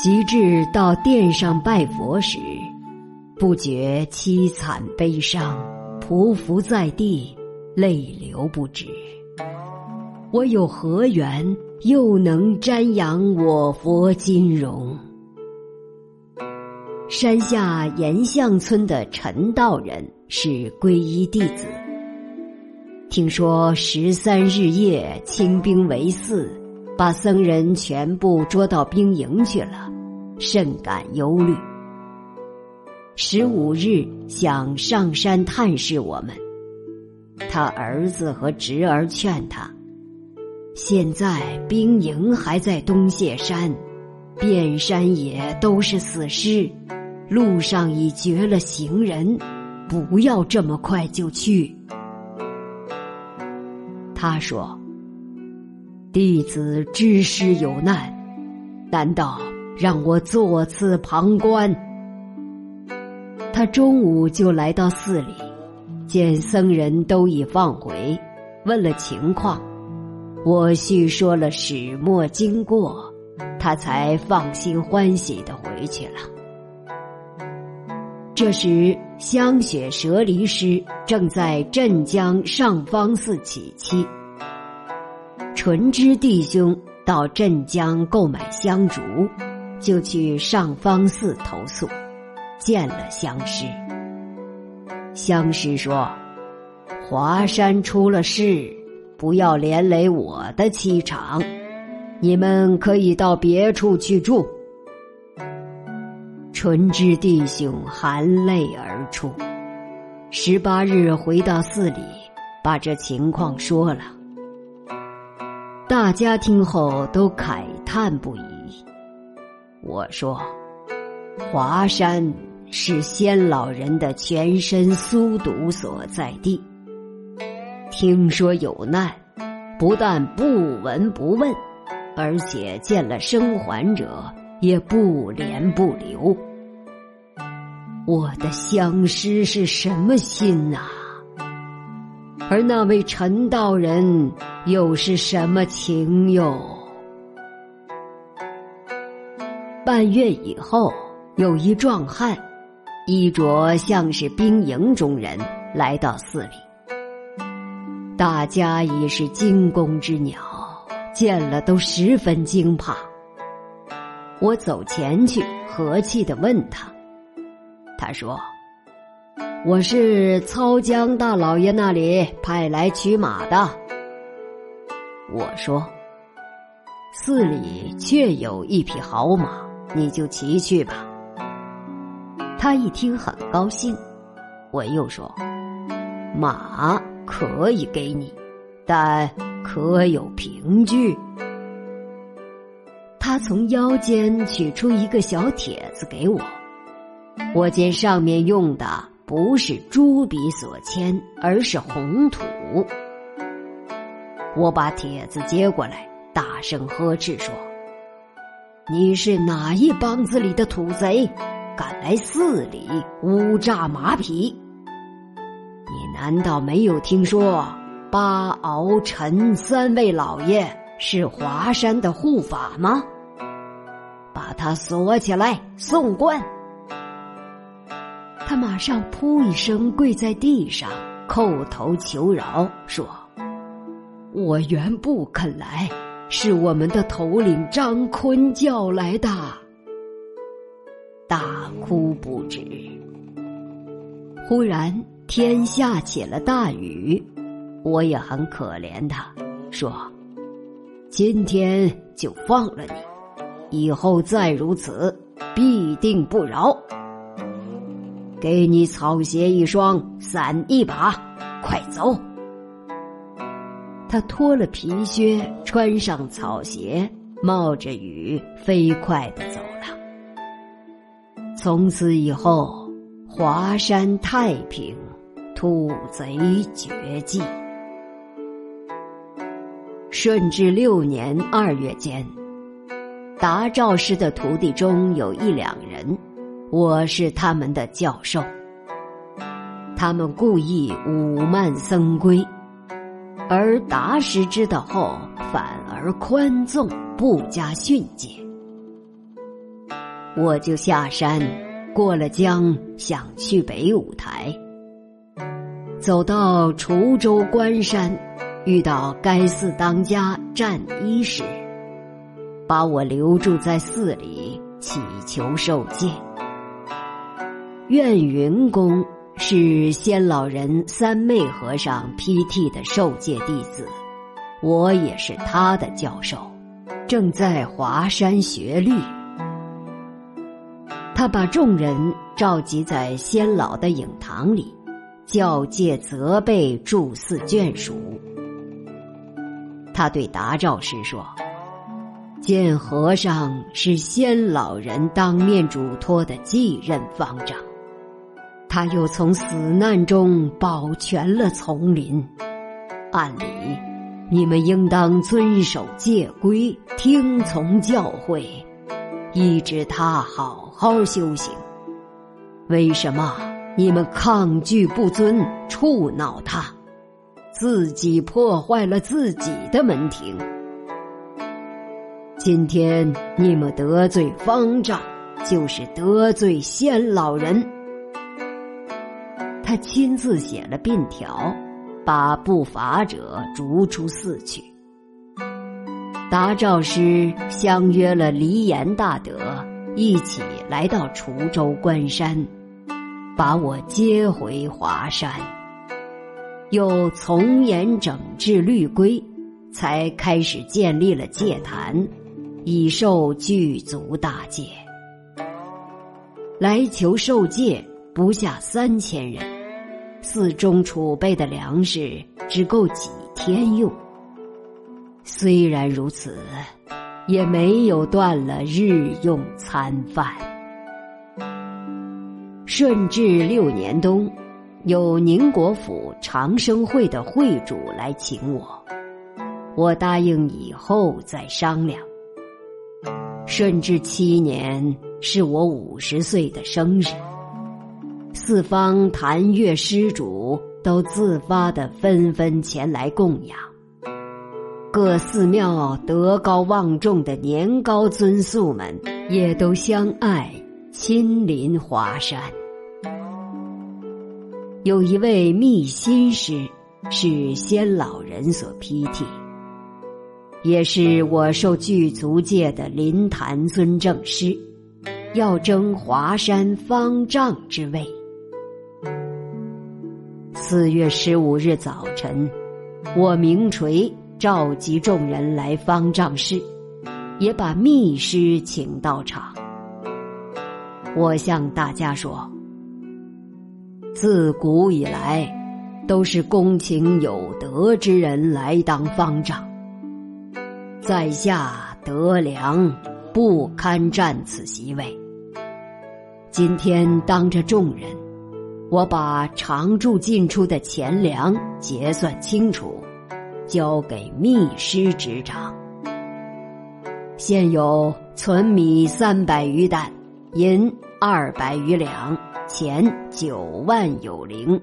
及至到殿上拜佛时，不觉凄惨悲伤，匍匐在地，泪流不止。我有何缘又能瞻仰我佛金容？山下岩巷村的陈道人是皈依弟子，听说13日夜清兵围寺，把僧人全部捉到兵营去了，甚感忧虑。15日想上山探视我们，他儿子和侄儿劝他，现在兵营还在东谢山，遍山野都是死尸，路上已绝了行人，不要这么快就去。他说，弟子知师有难，难道让我坐此旁观？他中午就来到寺里，见僧人都已放回，问了情况，我叙说了始末经过，他才放心欢喜地回去了。这时香雪舍离师正在镇江上方寺起期，纯之弟兄到镇江购买香烛，就去上方寺投宿，见了香师。香师说，华山出了事，不要连累我的栖场，你们可以到别处去住。纯之弟兄含泪而出。18日回到寺里，把这情况说了。大家听后都慨叹不已。我说，华山是仙老人的全身苏堵所在地，听说有难，不但不闻不问，而且见了生还者也不怜不留。我的相师是什么心啊？而那位陈道人又是什么情哟？半月以后，有一壮汉，衣着像是兵营中人，来到寺里。大家已是惊弓之鸟，见了都十分惊怕。我走前去，和气地问他，他说，我是操江大老爷那里派来取马的。我说，寺里确有一匹好马，你就骑去吧。他一听很高兴。我又说，马可以给你，但可有凭据？他从腰间取出一个小帖子给我，我见上面用的不是朱笔所签，而是红土。我把帖子接过来，大声呵斥说，你是哪一帮子里的土贼，敢来寺里诬诈马匹？你难道没有听说巴敖陈3位老爷是华山的护法吗？把他锁起来，送官。他马上扑一声跪在地上，叩头求饶，说，我原不肯来，是我们的头领张坤叫来的。大哭不止。忽然天下起了大雨，我也很可怜他，说，今天就放了你，以后再如此，必定不饶。给你草鞋一双，伞一把，快走。他脱了皮靴，穿上草鞋，冒着雨飞快地走了。从此以后，华山太平，土贼绝迹。顺治6年2月间，达肇师的徒弟中有1-2人，我是他们的教授。他们故意侮慢僧规，而达师知道后反而宽纵，不加训诫。 我就下山，过了江，想去北五台。走到滁州关山，遇到该寺当家占一时，把我留住在寺里，祈求受戒。愿云公是仙老人三昧和尚批替的受戒弟子，我也是他的教授，正在华山学律。他把众人召集在仙老的影堂里，教诫责备住寺眷属。他对达肇师说，见和尚是仙老人当面嘱托的继任方丈，他又从死难中保全了丛林，按理你们应当遵守戒规，听从教诲，依止他好好修行。为什么你们抗拒不遵，触恼他，自己破坏了自己的门庭？今天你们得罪方丈，就是得罪仙老人。他亲自写了便条，把不法者逐出寺去。达肇师相约了梨岩大德，一起来到滁州关山，把我接回华山，又从严整治律规，才开始建立了戒坛，以受具足大戒。来求受戒不下3000人，寺中储备的粮食只够几天用。虽然如此，也没有断了日用餐饭。顺治6年冬，有宁国府长生会的会主来请我，我答应以后再商量。顺治7年是我50岁的生日，四方坛乐施主都自发地纷纷前来供养，各寺庙德高望重的年高尊宿们也都相爱，亲临华山。有一位密心师是仙老人所批替，也是我受具足戒的临坛尊正师，要争华山方丈之位。4月15日早晨，我明垂召集众人来方丈室，也把密师请到场。我向大家说，自古以来都是恭请有德之人来当方丈，在下德良不堪占此席位。今天当着众人，我把常住进出的钱粮结算清楚，交给密师执掌。现有存米300余担，银200余两，钱9万有零。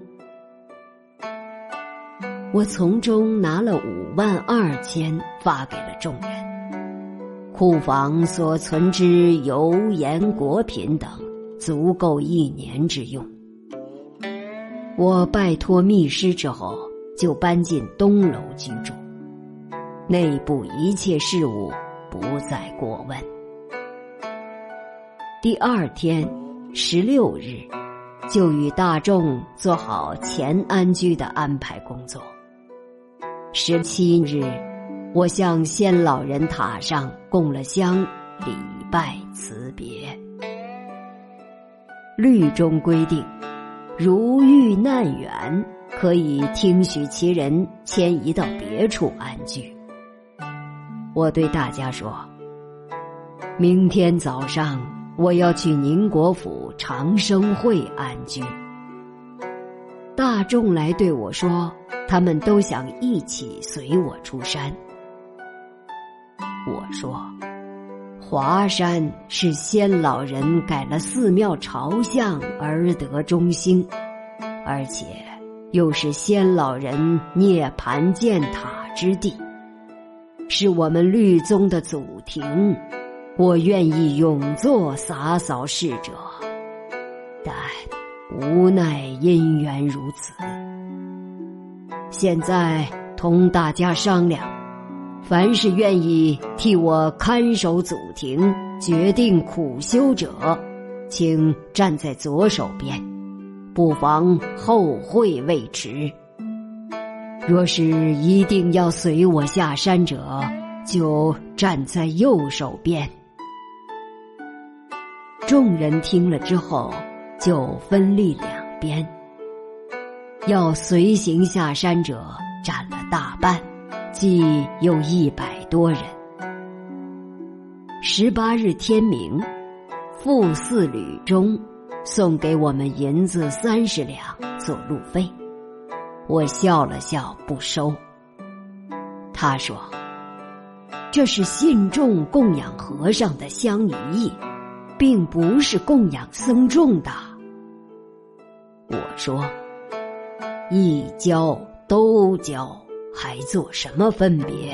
我从中拿了5万2千发给了众人，库房所存之油盐果品等足够1年之用。我拜托密师之后，就搬进东楼居住，内部一切事务不再过问。第2天16日，就与大众做好前安居的安排工作。17日，我向仙老人塔上供了香，礼拜辞别。律中规定，如遇难远，可以听许其人迁移到别处安居。我对大家说，明天早上我要去宁国府长生会安居。大众来对我说，他们都想一起随我出山。我说，华山是仙老人改了寺庙朝向而得中兴，而且又是仙老人涅盘建塔之地，是我们律宗的祖庭， 我愿意永做洒扫侍者，但无奈因缘如此。现在同大家商量，凡是愿意替我看守祖庭、决定苦修者，请站在左手边，不妨后会未迟。若是一定要随我下山者，就站在右手边。众人听了之后，就分立两边。要随行下山者占了大半，计有100多人。18日天明，副4旅中送给我们银子30两做路费。我笑了笑不收。他说，这是信众供养和尚的香仪，并不是供养僧众的。我说，一交都交，还做什么分别？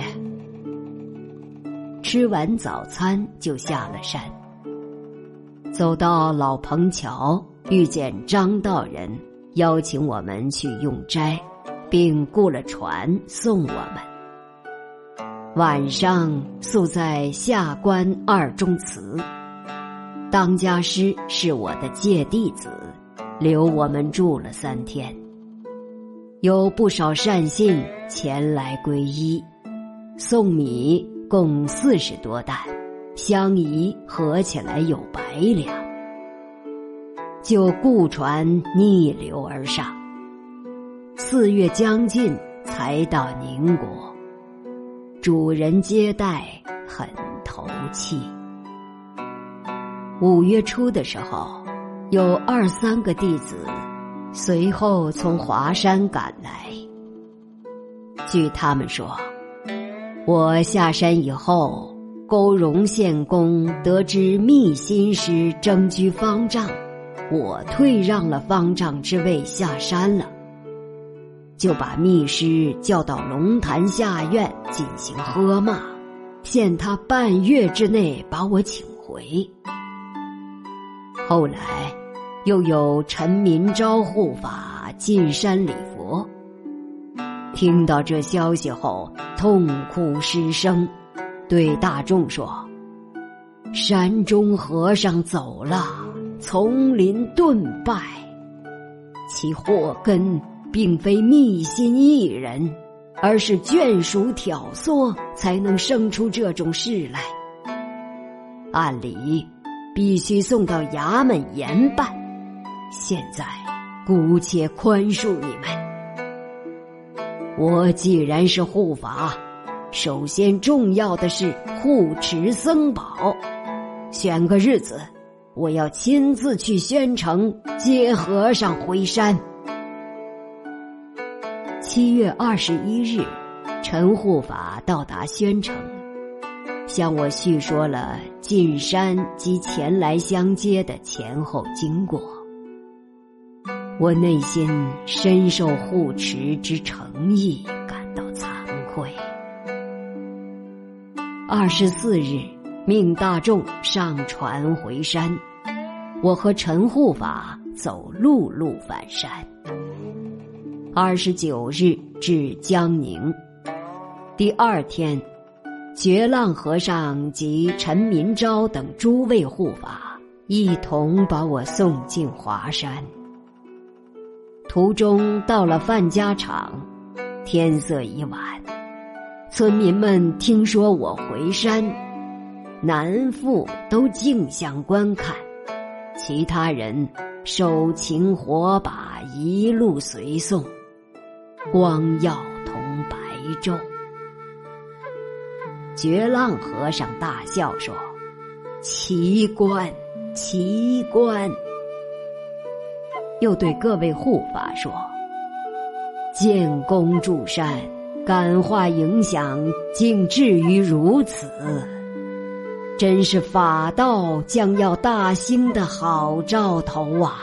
吃完早餐就下了山，走到老彭桥，遇见张道人邀请我们去用斋，并雇了船送我们。晚上宿在下关2中祠，当家师是我的戒弟子，留我们住了3天。有不少善信前来皈依，送米共40多担，香仪合起来有100两。就雇船逆流而上，4月将近才到宁国，主人接待很投气。5月初的时候，有2、3个弟子随后从华山赶来。据他们说，我下山以后，勾荣县公得知密心师征居方丈，我退让了方丈之位下山了，就把密师叫到龙潭下院进行喝骂，限他半月之内把我请回。后来又有陈民昭护法进山礼佛，听到这消息后痛哭失声，对大众说，山中和尚走了，丛林顿败，其祸根并非密心一人，而是眷属挑唆才能生出这种事来。按理必须送到衙门严办，现在姑且宽恕你们。我既然是护法，首先重要的是护持僧宝，选个日子，我要亲自去宣城接和尚回山。7月21日，陈护法到达宣城，向我叙说了进山及前来相接的前后经过。我内心深受护持之诚意感到惭愧。24日，命大众上船回山，我和陈护法走陆路返山。29日至江宁，第2天，觉浪和尚及陈民昭等诸位护法一同把我送进华山。途中到了范家场，天色已晚，村民们听说我回山，男妇都竞相观看，其他人手擎火把一路随送，光耀同白昼。觉浪和尚大笑说，奇观奇观。又对各位护法说，建功助善，感化影响，竟至于如此，真是法道将要大兴的好兆头啊。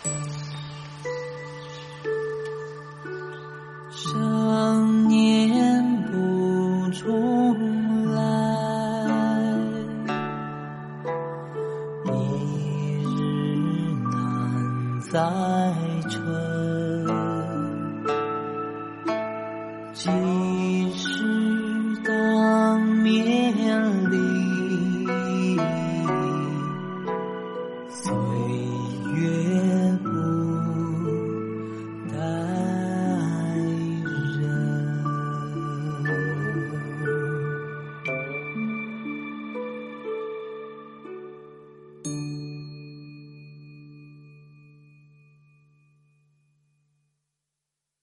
生年重来。一日难再晨，即使当面